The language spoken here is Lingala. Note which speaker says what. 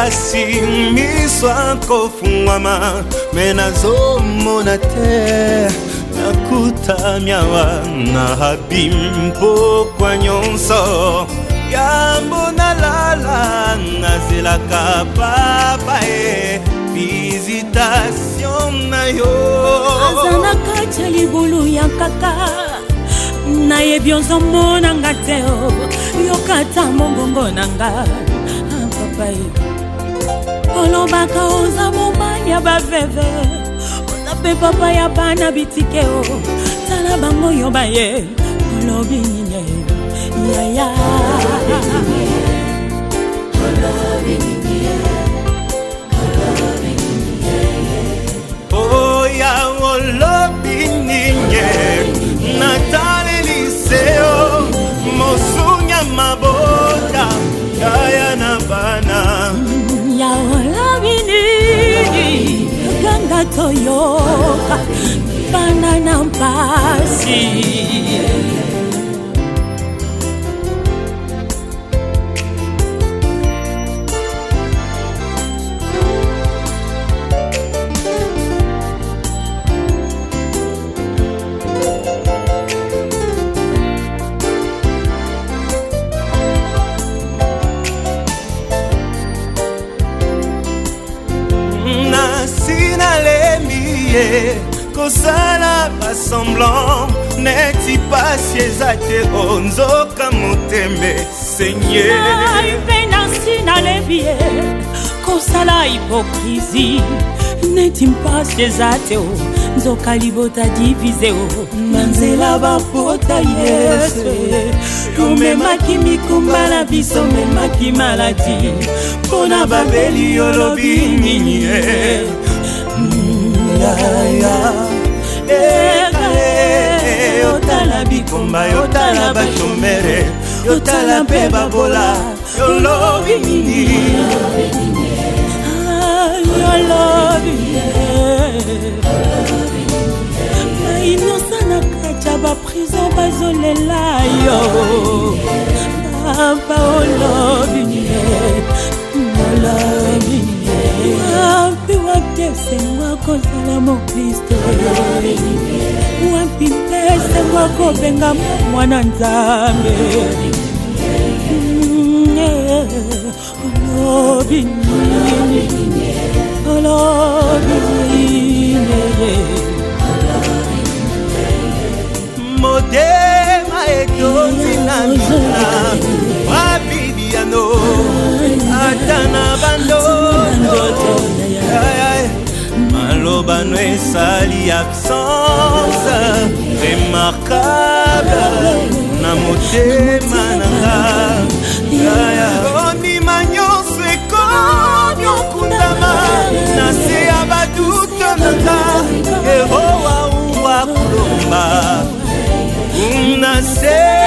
Speaker 1: pasi miswa kofungwama menazomona te nakutamyawa na habimpo kwa nyonso yambona lala nazelaka papa visitation na yo
Speaker 2: azana kacha libulu ya kaka na yebionzo mona ngateo yokata mongongo nanga papa olobaka oza mobanya baveve ozape papa ya bana bitikeo tala bango yo baye olobi nini yaya
Speaker 1: oh ya olobi nini natale liseo mosunya mabota kaya na bana
Speaker 2: ya olobi nini ganga toyoka bana na mpasi
Speaker 1: kosala basemblant neti pasi ezate onzoka motembe senye
Speaker 2: pena sina lebie kosala hipokrisi neti mpasi ezate nzoka libota divize nanzela bapota yesu omemaki mikumba na biso memaki maladi mpona babeli olobi nini
Speaker 1: yotala bikomba yotala bashomere yotala mpe babola yolobi nini
Speaker 2: yolobi bainosa na kacha baprison bazolela yo papa olobi yolobi wapi wakesengwa kozala mokristo wapi pesengwa kobenga mwana nzambe olobi nini olobi nini
Speaker 1: motema etondi na mina wabibiano atana bandoto malobano esali absence remarquable na motema nanga ondima nyonso ekomi okundama na se ya baduto nanga erowa uwa kulomba na se